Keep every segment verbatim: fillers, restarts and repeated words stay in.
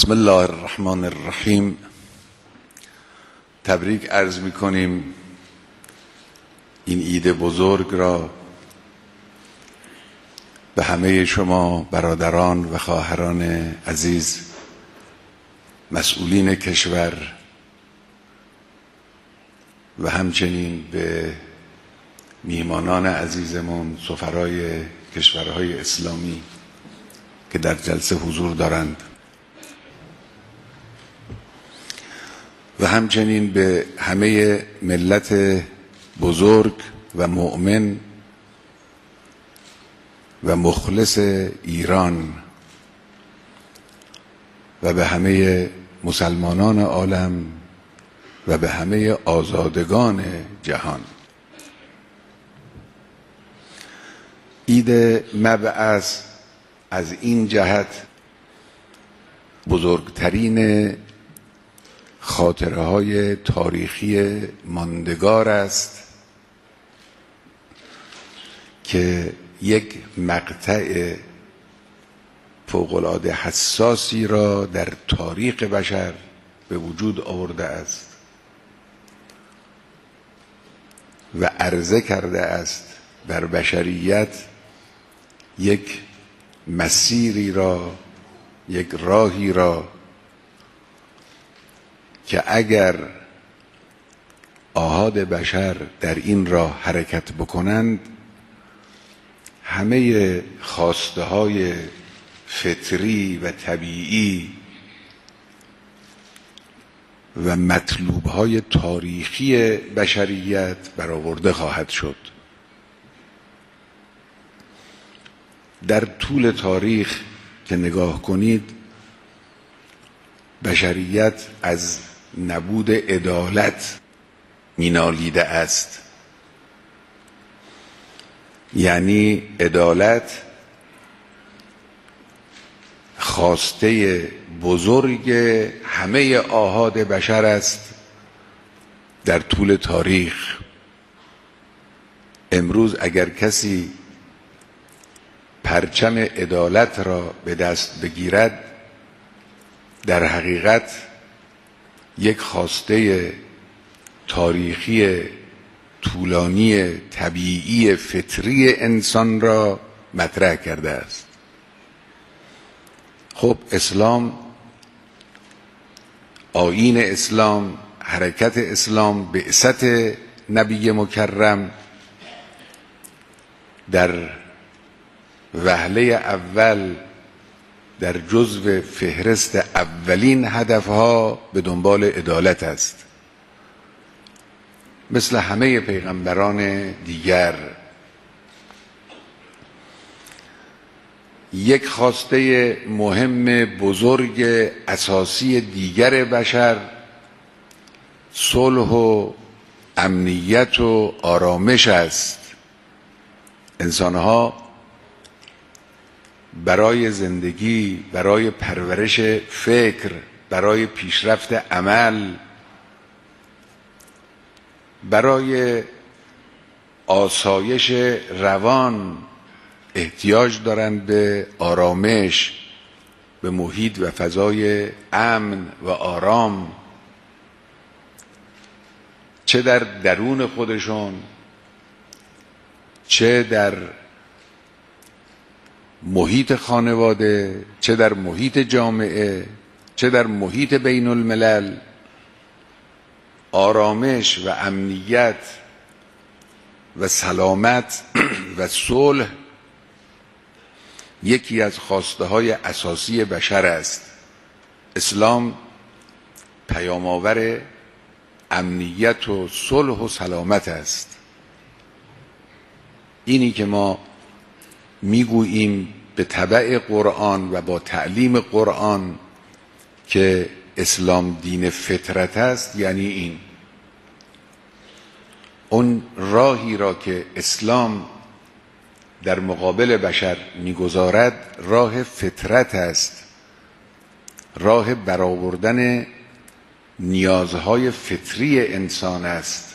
بسم الله الرحمن الرحیم. تبریک عرض می کنیم این عید بزرگ را به همه شما برادران و خواهران عزیز، مسئولین کشور و همچنین به میهمانان عزیزمون، سفرای کشورهای اسلامی که در جلسه حضور دارند و همچنین به همه ملت بزرگ و مؤمن و مخلص ایران و به همه مسلمانان عالم و به همه آزادگان جهان. عید مبعث از این جهت بزرگترین خاطره های تاریخی ماندگار است که یک مقطع فوق‌العاده حساسی را در تاریخ بشر به وجود آورده است و عرضه کرده است بر بشریت یک مسیری را، یک راهی را که اگر آحاد بشر در این راه حرکت بکنند، همه خواسته های فطری و طبیعی و مطلوب های تاریخی بشریت برآورده خواهد شد. در طول تاریخ که نگاه کنید، بشریت از نبود عدالت مینالیده است. یعنی عدالت خواسته بزرگ همه آحاد بشر است در طول تاریخ. امروز اگر کسی پرچم عدالت را به دست بگیرد، در حقیقت یک خواسته تاریخی طولانی طبیعی فطری انسان را مطرح کرده است. خب اسلام، آیین اسلام، حرکت اسلام، بعثت نبی مکرم در وهله اول در جزو فهرست اولین هدفها به دنبال عدالت است، مثل همه پیغمبران دیگر. یک خواسته مهم بزرگ اساسی دیگر بشر صلح و امنیت و آرامش است. انسانها برای زندگی، برای پرورش فکر، برای پیشرفت عمل، برای آسایش روان احتیاج دارند به آرامش، به محیط و فضای امن و آرام، چه در درون خودشون، چه در محیط خانواده، چه در محیط جامعه، چه در محیط بین الملل. آرامش و امنیت و سلامت و صلح یکی از خواسته های اساسی بشر است. اسلام پیام آور امنیت و صلح و سلامت است. اینی که ما میگوییم به تبع قرآن و با تعلیم قرآن که اسلام دین فطرت است، یعنی این اون راهی را که اسلام در مقابل بشر میگذارد راه فطرت است، راه برآوردن نیازهای فطری انسان است.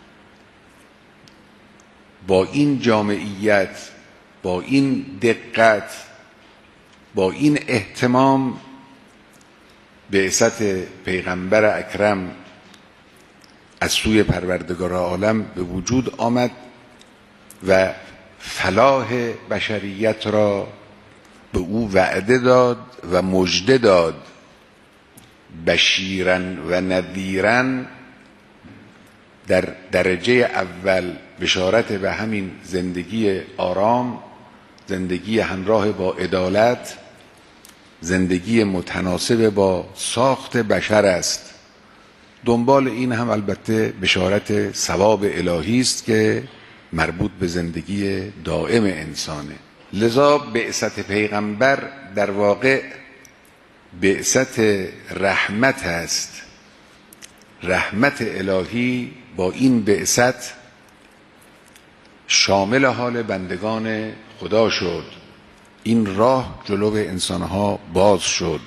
با این جامعیت، با این دقت، با این اهتمام بعثت پیغمبر اکرم از سوی پروردگار عالم به وجود آمد و فلاح بشریت را به او وعده داد و مژده داد. بشیرا و نذیرا در درجه اول بشارت به همین زندگی آرام، زندگی همراه با عدالت، زندگی متناسب با ساخت بشر است. دنبال این هم البته بشارت ثواب الهی است که مربوط به زندگی دائم انسانه. لذا بعثت پیغمبر در واقع بعثت رحمت است. رحمت الهی با این بعثت شامل حال بندگان خدا شد. این راه جلو انسانها باز شد،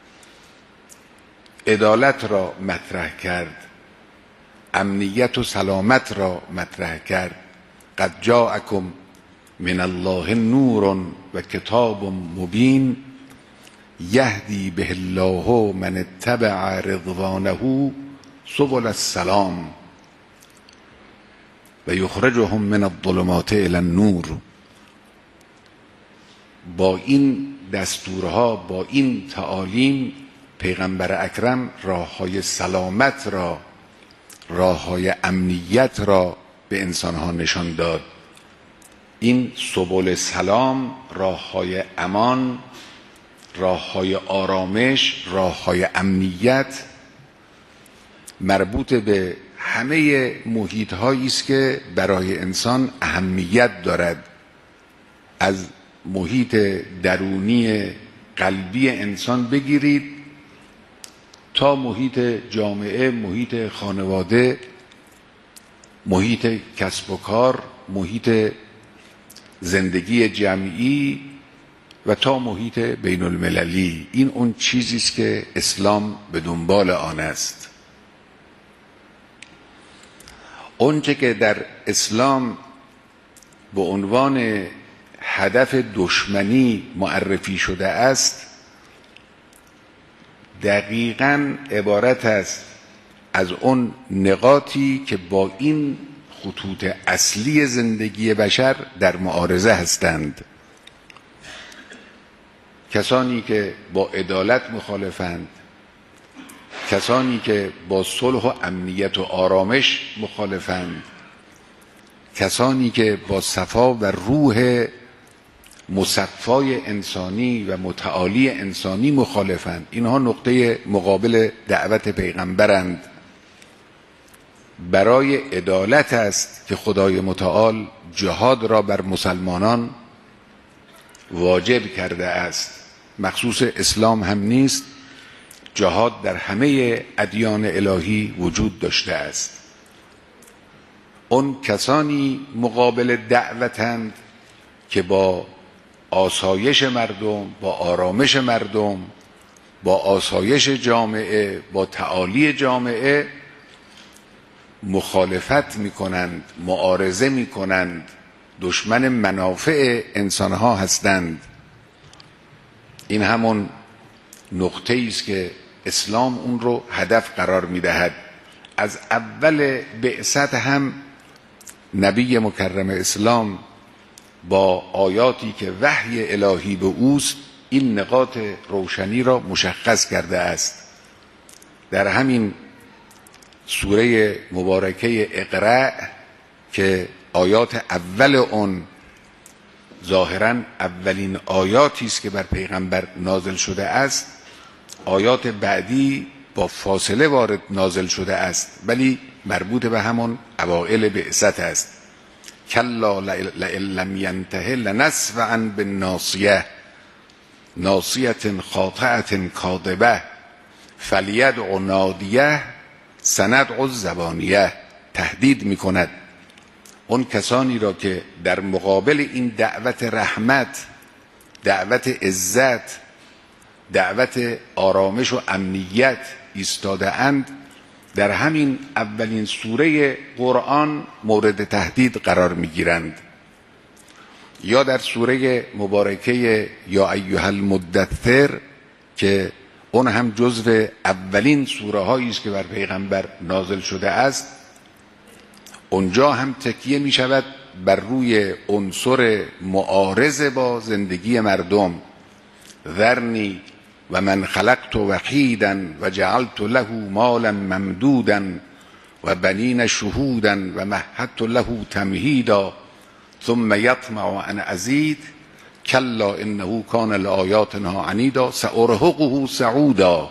عدالت را مطرح کرد، امنیت و سلامت را مطرح کرد. قد جاءکم من الله نور و کتاب مبین یهدی به الله من اتبع رضوانه سبل السلام و یخرجهم من الظلمات الی النور. با این دستورها، با این تعالیم، پیغمبر اکرم راههای سلامت را، راههای امنیت را به انسانها نشان داد. این سبل سلام، راههای امان، راههای آرامش، راههای امنیت مربوط به همه محیط هایی است که برای انسان اهمیت دارد. از محیط درونی قلبی انسان بگیرید تا محیط جامعه، محیط خانواده، محیط کسب و کار، محیط زندگی جمعی و تا محیط بین المللی. این اون چیزی است که اسلام به دنبال آن است. اونچه که در اسلام به عنوان هدف دشمنی معرفی شده است دقیقاً عبارت است از اون نقاطی که با این خطوط اصلی زندگی بشر در معارضه هستند. کسانی که با عدالت مخالفند، کسانی که با صلح و امنیت و آرامش مخالفند، کسانی که با صفا و روح مصفای انسانی و متعالی انسانی مخالفند، اینها نقطه مقابل دعوت پیغمبرند. برای عدالت است که خدای متعال جهاد را بر مسلمانان واجب کرده است. مخصوص اسلام هم نیست، جهاد در همه ادیان الهی وجود داشته است. اون کسانی مقابل دعوتند که با آسایش مردم، با آرامش مردم، با آسایش جامعه، با تعالی جامعه مخالفت میکنند، معارضه میکنند، دشمن منافع انسانها هستند. این همون نقطه است که اسلام اون رو هدف قرار میدهد. از اول بعثت هم نبی مکرم اسلام با آیاتی که وحی الهی به اوست این نقاط روشنی را مشخص کرده است. در همین سوره مبارکه اقرأ که آیات اول اون ظاهراً اولین آیاتی است که بر پیغمبر نازل شده است، آیات بعدی با فاصله وارد نازل شده است ولی مربوط به همون اوائل بعثت است. کلا لئن لم ینته لنسفعا بالناصیه ناصیة خاطئة کاذبه فلیدع نادیه سندع الزبانیه. تهدید میکند اون کسانی را که در مقابل این دعوت رحمت، دعوت عزت، دعوت آرامش و امنیت ایستاده اند، در همین اولین سوره قرآن مورد تهدید قرار میگیرند. یا در سوره مبارکه یا ایها المدثر که اون هم جزو اولین سوره هایی است که بر پیغمبر نازل شده است. اونجا هم تکیه می شود بر روی عنصر معارض با زندگی مردم. ذرنی و من خلقت وحیدا و جعلت له مالا ممدودا و بنین شهودا و مهدت له تمهیدا ثم یطمع ان ازید کلا انه کان لآیاتنا عنیدا سأرهقه صعودا.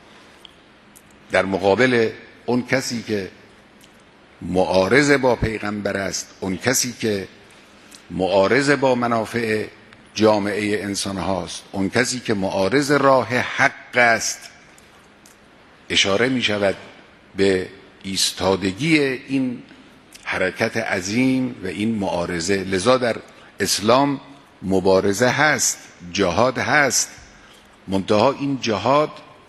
در مقابل اون کسی که معارض با پیغمبر است، اون کسی که معارض با منافع جامعه انسان هاست، اون کسی که معارض راه حق است، اشاره می شود به ایستادگی این حرکت عظیم و این معارضه. لذا در اسلام مبارزه هست، جهاد هست، منتها این جهاد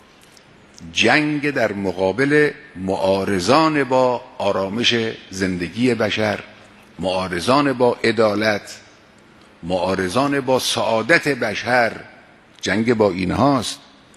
جنگ در مقابل معارضان با آرامش زندگی بشر، معارضان با عدالت، معارضان با سعادت بشر، جنگ با اینهاست.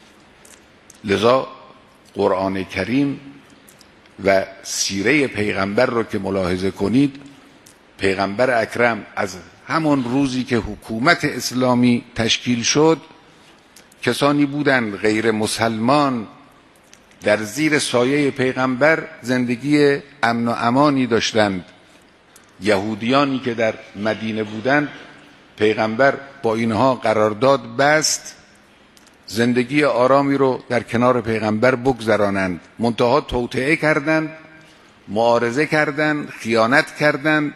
لذا قرآن کریم و سیره پیغمبر رو که ملاحظه کنید، پیغمبر اکرم از همون روزی که حکومت اسلامی تشکیل شد، کسانی بودند غیر مسلمان در زیر سایه پیغمبر زندگی امن و امانی داشتند. یهودیانی که در مدینه بودند، پیغمبر با اینها قرارداد بست زندگی آرامی رو در کنار پیغمبر بگذرانند، منتها توطئه کردند، معارضه کردند، خیانت کردند،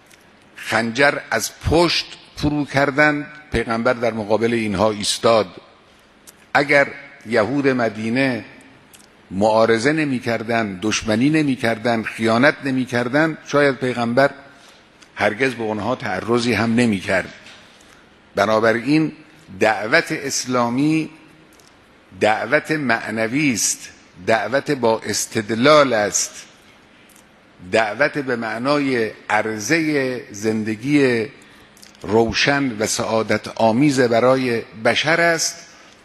خنجر از پشت فرو کردند. پیغمبر در مقابل اینها ایستاد. اگر یهود مدینه معارضه نمی کردن، دشمنی نمی کردن، خیانت نمی کردن، شاید پیغمبر هرگز به اونها تعرضی هم نمی کرد. بنابراین دعوت اسلامی دعوت معنوی است، دعوت با استدلال است، دعوت به معنای عرضه زندگی روشن و سعادت آمیز برای بشر است.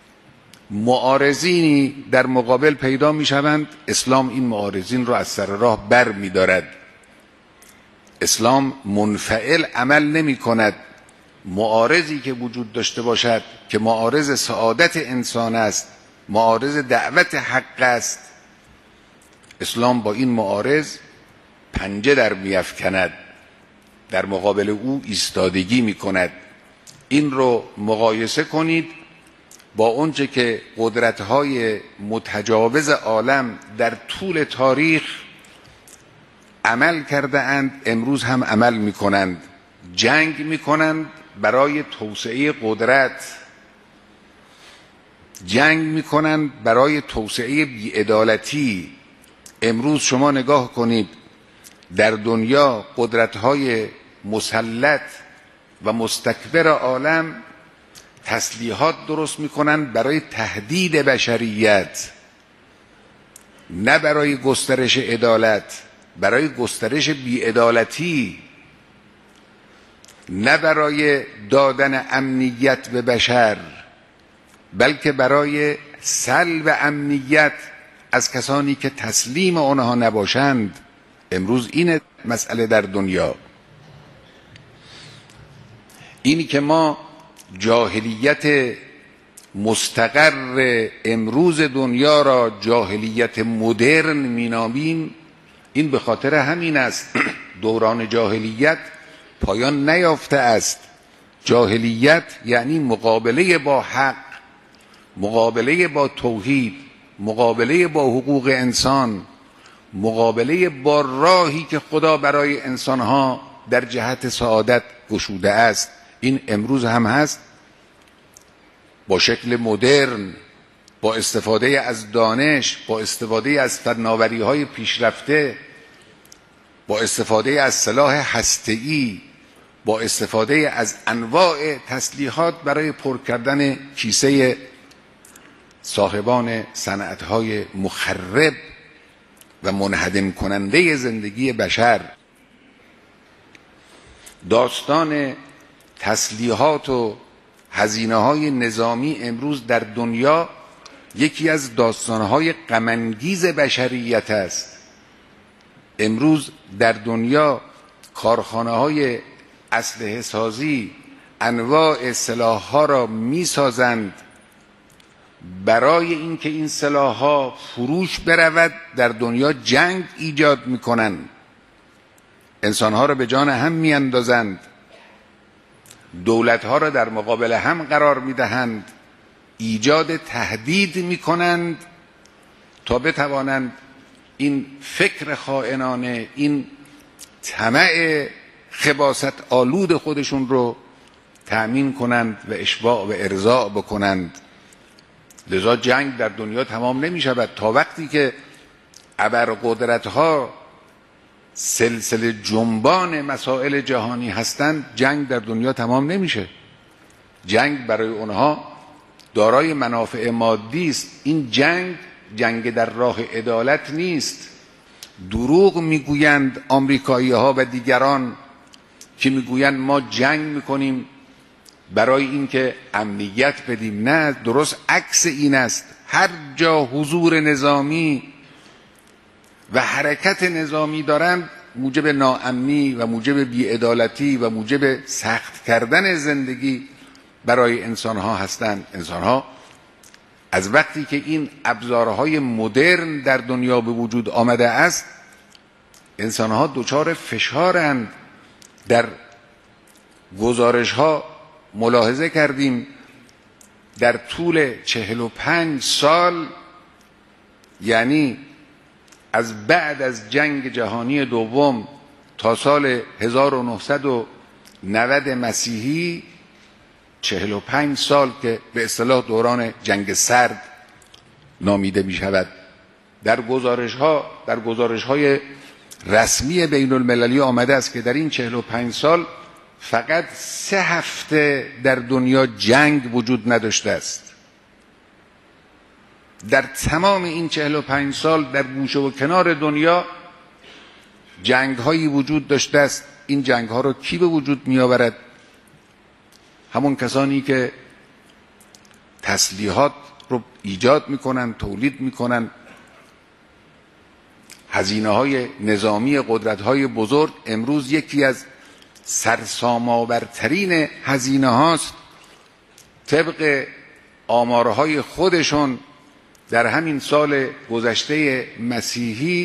معارضینی در مقابل پیدا می شوند، اسلام این معارضین را از سر راه بر می دارد. اسلام منفعل عمل نمی کند. معارضی که وجود داشته باشد که معارض سعادت انسان است، معارض دعوت حق است، اسلام با این معارض پنجه در می افکند، در مقابل او ایستادگی می کند. این رو مقایسه کنید با اونچه که قدرت‌های متجاوز عالم در طول تاریخ عمل کرده اند، امروز هم عمل می کنند. جنگ می کنند برای توسعه قدرت، جنگ می کنند برای توسعه بی‌عدالتی. امروز شما نگاه کنید در دنیا قدرت‌های مسلط و مستکبر عالم تسلیحات درست میکنن برای تهدید بشریت، نه برای گسترش عدالت، برای گسترش بی‌عدالتی، نه برای دادن امنیت به بشر، بلکه برای سلب امنیت از کسانی که تسلیم آنها نباشند. امروز این مسئله در دنیا، اینی که ما جاهلیت مستقر امروز دنیا را جاهلیت مدرن مینامیم، این به خاطر همین است. دوران جاهلیت پایان نیافته است. جاهلیت یعنی مقابله با حق، مقابله با توحید، مقابله با حقوق انسان، مقابله با راهی که خدا برای انسانها در جهت سعادت گشوده است. این امروز هم هست، با شکل مدرن، با استفاده از دانش، با استفاده از فناوری های پیشرفته، با استفاده از سلاح هسته‌ای، با استفاده از انواع تسلیحات برای پر کردن کیسه صاحبان صنعت‌های مخرب و منهدم کننده زندگی بشر. داستان تسلیحات و هزینه‌های نظامی امروز در دنیا یکی از داستانهای غم‌انگیز بشریت است. امروز در دنیا کارخانه های اسلحه سازی انواع سلاح ها را می سازند برای اینکه این سلاح ها فروش برود، در دنیا جنگ ایجاد می کنند، انسان ها را به جان هم می اندازند، دولت ها را در مقابل هم قرار می دهند، ایجاد تهدید می کنند تا بتوانند این فکر خائنانه، این طمع خباثت آلود خودشون رو تأمین کنند و اشباع و ارضاء بکنند. لذا جنگ در دنیا تمام نمی شود تا وقتی که ابرقدرت ها سلسله جنبان مسائل جهانی هستند. جنگ در دنیا تمام نمیشه. جنگ برای اونها دارای منافع مادی است. این جنگ جنگ در راه عدالت نیست. دروغ میگویند آمریکایی ها و دیگران که میگویند ما جنگ میکنیم برای اینکه امنیت بدیم. نه، درست عکس این است. هر جا حضور نظامی و حرکت نظامی دارند موجب ناامنی و موجب بی‌عدالتی و موجب سخت کردن زندگی برای انسان ها هستند. انسان ها از وقتی که این ابزارهای مدرن در دنیا به وجود آمده است، انسان ها دچار فشارند. در گزارش ها ملاحظه کردیم در طول چهل و پنج سال، یعنی از بعد از جنگ جهانی دوم تا سال هزار و نهصد و نود مسیحی، چهل و پنج سال که به اصطلاح دوران جنگ سرد نامیده می شود، در گزارش ها در گزارش های رسمی بین المللی آمده است که در این چهل و پنج سال فقط سه هفته در دنیا جنگ وجود نداشته است. در تمام این چهل و پنج سال در گوشه و کنار دنیا جنگ هایی وجود داشته است. این جنگ ها رو کی به وجود می آورد؟ همون کسانی که تسلیحات رو ایجاد می کنند، تولید می کنند. هزینه های نظامی قدرت های بزرگ امروز یکی از سرسام‌آورترین هزینه هاست. طبق آمارهای خودشون در همین سال گذشته مسیحی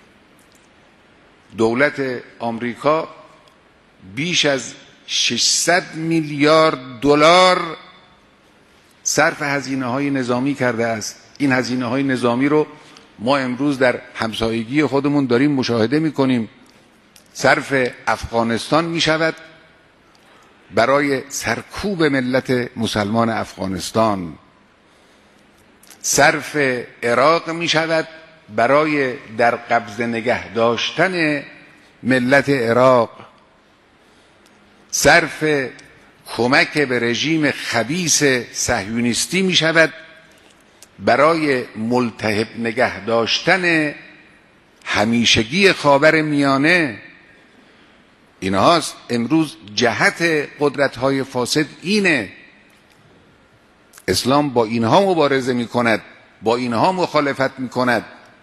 دولت آمریکا بیش از ششصد میلیارد دلار صرف هزینه های نظامی کرده است. این هزینه های نظامی رو ما امروز در همسایگی خودمون داریم مشاهده میکنیم. صرف افغانستان می شود برای سرکوب ملت مسلمان افغانستان. صرف عراق می شود برای در قبضه نگه داشتن ملت عراق. صرف کمک به رژیم خبیث صهیونیستی می شود برای ملتهب نگه داشتن همیشگی خاور میانه. اینهاست امروز جهت قدرت‌های فاسد اینه. اسلام با اینها مبارزه می کند، با اینها مخالفت می کند.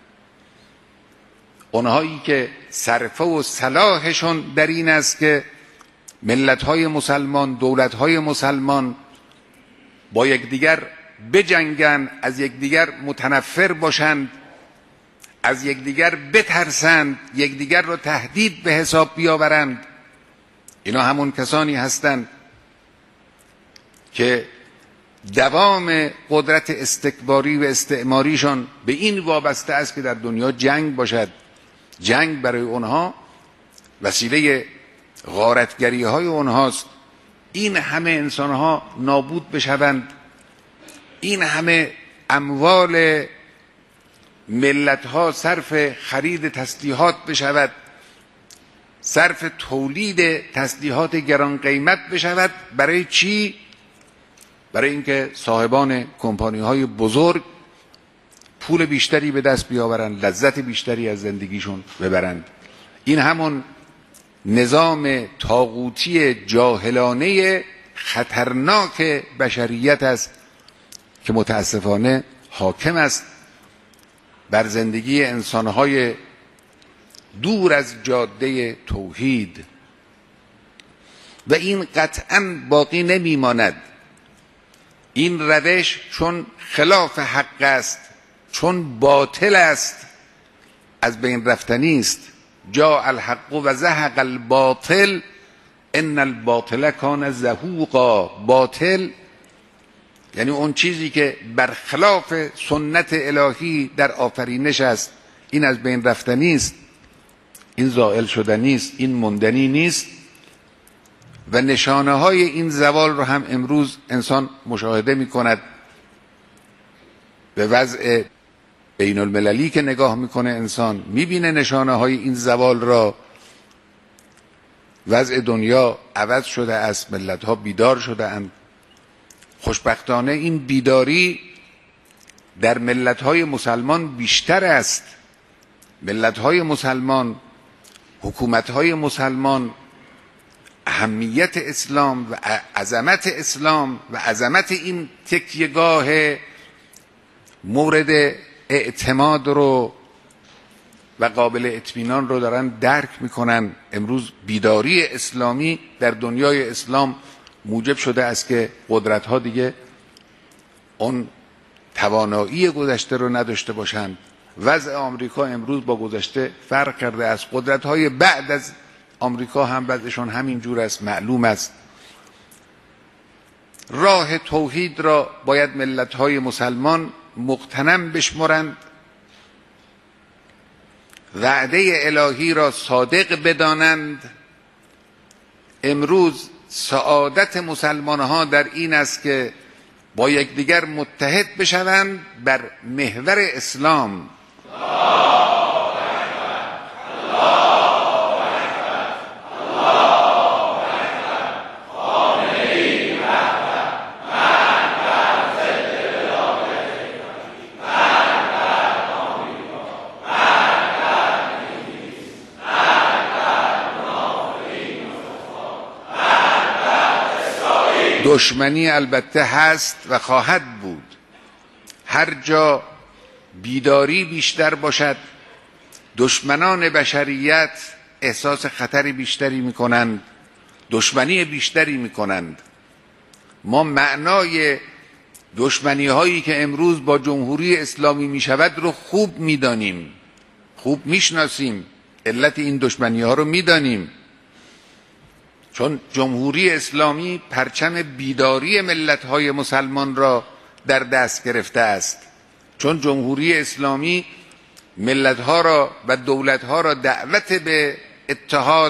اونهایی که صرفه و صلاحشون در این است که ملت‌های مسلمان، دولت‌های مسلمان با یکدیگر بجنگند، از یکدیگر متنفر باشند، از یکدیگر بترسند، یکدیگر را تهدید به حساب بیاورند. اینا همون کسانی هستند که دوام قدرت استکباری و استعماریشان به این وابسته است که در دنیا جنگ باشد. جنگ برای اونها وسیله غارتگری های اونهاست. این همه انسان ها نابود بشوند، این همه اموال ملت ها صرف خرید تسلیحات بشود، صرف تولید تسلیحات گران قیمت بشود. برای چی؟ برای اینکه صاحبان کمپانی های بزرگ پول بیشتری به دست بیاورند، لذت بیشتری از زندگیشون ببرند. این همون نظام طاغوتی جاهلانه خطرناک بشریت است که متاسفانه حاکم است بر زندگی انسانهای دور از جاده توحید و این قطعا باقی نمیماند. این روش چون خلاف حق است، چون باطل است، از بین رفتنی است. جاء الحق و زهق الباطل ان الباطل کان زهوقا. باطل یعنی اون چیزی که برخلاف سنت الهی در آفرینش است، این از بین رفتنی است، این زائل شدنی است، این موندنی نیست. و نشانه های این زوال رو هم امروز انسان مشاهده می کند. به وضع بین المللی که نگاه میکنه انسان میبینه نشانه های این زوال را. وضع دنیا عوض شده است، ملت ها بیدار شده اند. خوشبختانه این بیداری در ملت های مسلمان بیشتر است. ملت های مسلمان، حکومت های مسلمان اهمیت اسلام و عظمت اسلام و عظمت این تکیهگاه مورد اعتماد رو و قابل اطمینان رو دارن درک میکنن. امروز بیداری اسلامی در دنیای اسلام موجب شده است که قدرت ها دیگه اون توانایی گذشته رو نداشته باشند. وضع آمریکا امروز با گذشته فرق کرده است. قدرت های بعد از آمریکا هم وضعشون همین جور است، معلوم است. راه توحید را باید ملت های مسلمان مغتنم بشمرند، وعده الهی را صادق بدانند. امروز سعادت مسلمان ها در این است که با یکدیگر متحد بشوند بر محور اسلام. دشمنی البته هست و خواهد بود. هر جا بیداری بیشتر باشد، دشمنان بشریت احساس خطر بیشتری میکنند، دشمنی بیشتری میکنند. ما معنای دشمنی هایی که امروز با جمهوری اسلامی میشود رو خوب میدانیم، خوب میشناسیم، علت این دشمنی ها رو میدانیم. چون جمهوری اسلامی پرچم بیداری ملت‌های مسلمان را در دست گرفته است. چون جمهوری اسلامی ملت‌ها را و دولت‌ها را دعوت به اتحاد،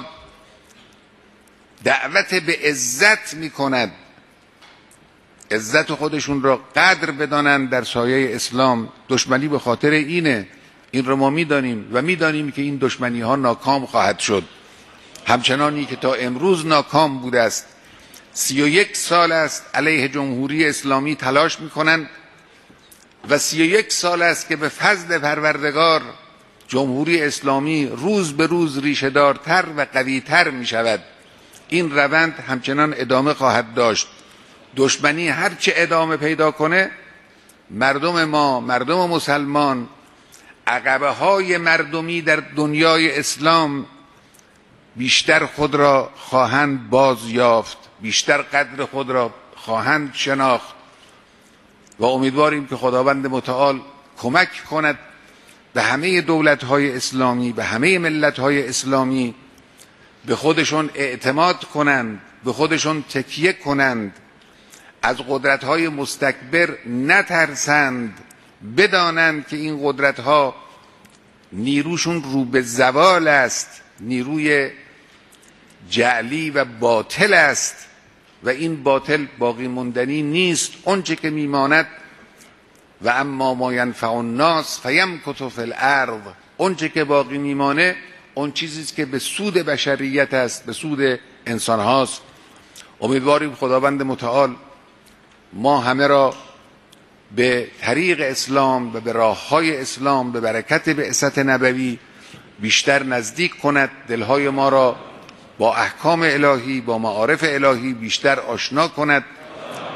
دعوت به عزت می‌کند. عزت خودشون را قدر بدانند در سایه اسلام. دشمنی به خاطر اینه. این رو ما می‌دانیم و می‌دانیم که این دشمنی‌ها ناکام خواهد شد، همچنانی که تا امروز ناکام بوده است. سی و یک سال است علیه جمهوری اسلامی تلاش میکنند و سی و یک سال است که به فضل پروردگار جمهوری اسلامی روز به روز ریشه‌دارتر و قویتر می شود. این روند همچنان ادامه خواهد داشت. دشمنی هرچه ادامه پیدا کنه، مردم ما، مردم مسلمان، عقبه های مردمی در دنیای اسلام بیشتر خود را خواهند باز یافت، بیشتر قدر خود را خواهند شناخت و امیدواریم که خداوند متعال کمک کند به همه دولت‌های اسلامی، به همه ملت‌های اسلامی به خودشون اعتماد کنند، به خودشون تکیه کنند، از قدرت‌های مستکبر نترسند، بدانند که این قدرت‌ها نیروشون رو به زوال است، نیروی جعلی و باطل است و این باطل باقی موندنی نیست. اونچه که میماند و اما ما ینفع الناس فیمکث فی الارض، اونچه که باقی میمانه اون چیزی است که به سود بشریت است، به سود انسان هاست. امیدواریم خداوند متعال ما همه را به طریق اسلام و به راههای اسلام به برکت بعثت نبوی بیشتر نزدیک کند، دلهای ما را با احکام الهی، با معارف الهی بیشتر آشنا کند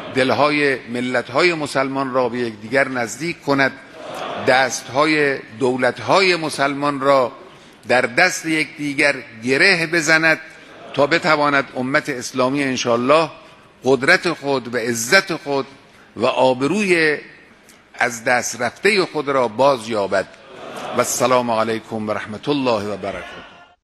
دلهای ملتهای مسلمان را به یکدیگر نزدیک کند، دستهای دولتهای مسلمان را در دست یکدیگر گره بزند تا بتواند امت اسلامی انشاءالله قدرت خود و عزت خود و آبروی از دست رفته خود را باز یابد. و السلام علیکم و رحمت الله و برکاته.